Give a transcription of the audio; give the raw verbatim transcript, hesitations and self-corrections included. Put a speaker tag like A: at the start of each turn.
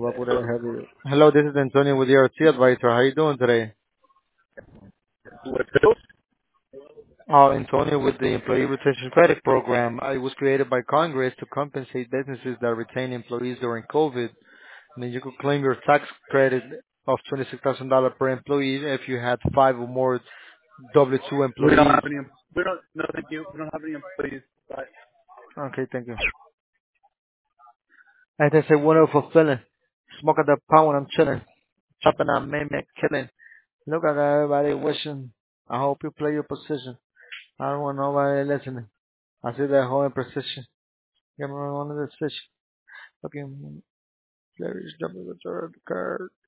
A: Hello, this is Antonio with the R T Advisor. How you doing today?
B: With who?
A: Oh, Antonio with the Employee Retention Credit Program. It was created by Congress to compensate businesses that retain employees during COVID. And then you could claim your tax credit of twenty-six thousand dollars per employee if you had five or more W two
B: We don't
A: employees.
B: have any. We don't. No, thank you. We don't have any employees. But
A: Okay, thank you. And they say, what fulfilling. Smoking the pound when I'm chilling. Chopping out man, man, killing. Look at everybody wishing. I hope you play your position. I don't want nobody listening. I see that whole in precision. Get me on the decision. Fucking players jumping with the card.